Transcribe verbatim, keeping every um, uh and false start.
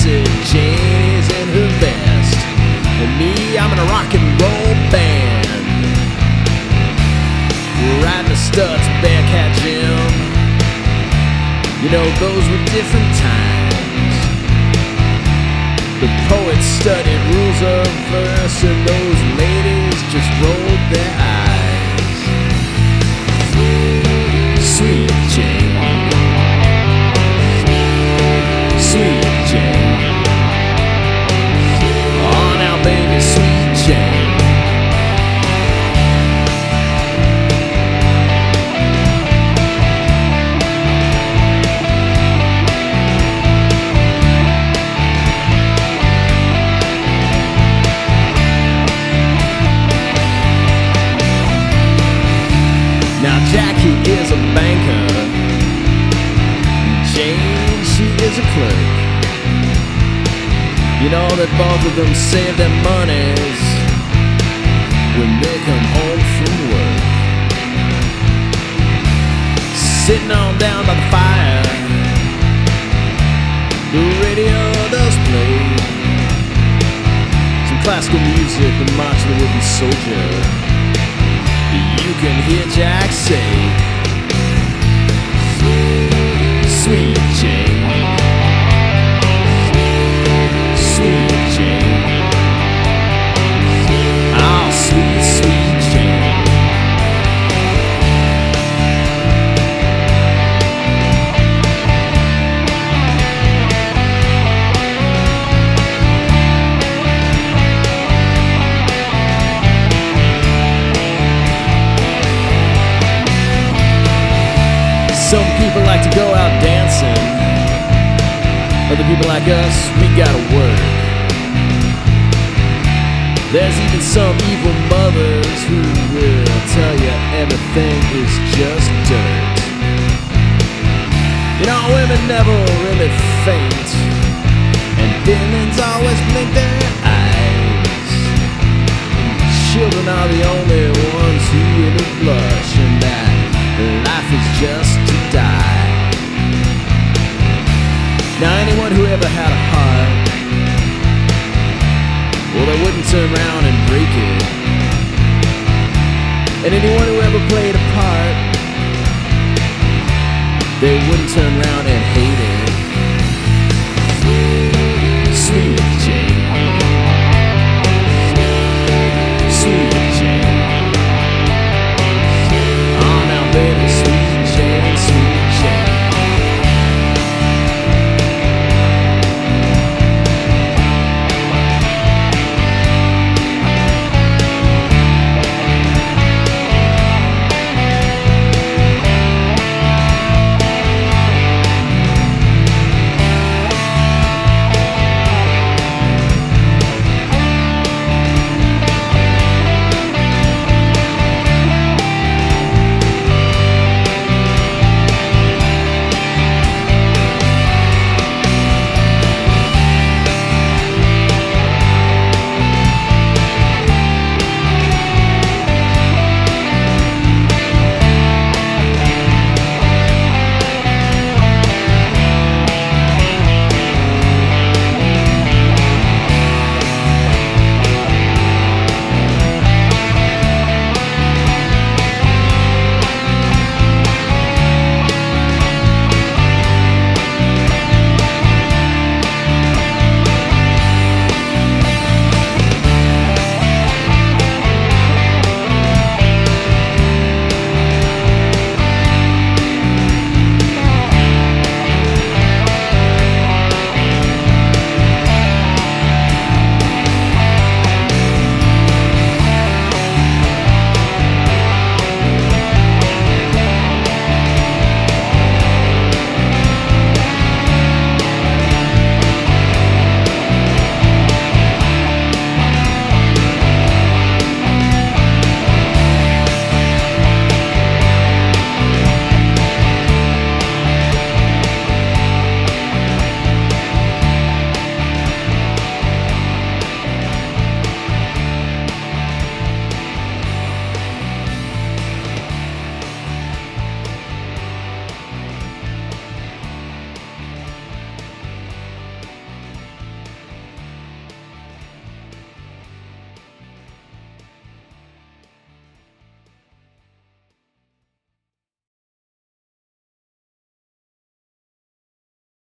said Jane is in her vest, and me, I'm in a rock and roll band. We're riding the Stutz Bearcat Jim. You know, those were different times. The poets studied rules of verse, and those ladies just rolled their eyes. Sweet Jane, sweet Jane, oh now baby, sweet Jane. Now Jackie is a banker, Jane, she is a clerk. You know that both of them save their monies when they come home from work. Sitting on down by the fire, the radio does play some classical music, the March of the Wooden Soldier. You can hear Jack say, sweet Jane, sweet Jane, oh sweet, sweet Jane. Some people like to go out dancing, other people like us, we gotta work. There's even some evil mothers who will tell you everything is just dirt. You know, women never really faint, and villains always blink their eyes. Children are the only ones who really blush, and that life is just to die. Now anyone who ever had a heart, well, they wouldn't turn around and break it. And anyone who ever played a part, they wouldn't turn around and hate it.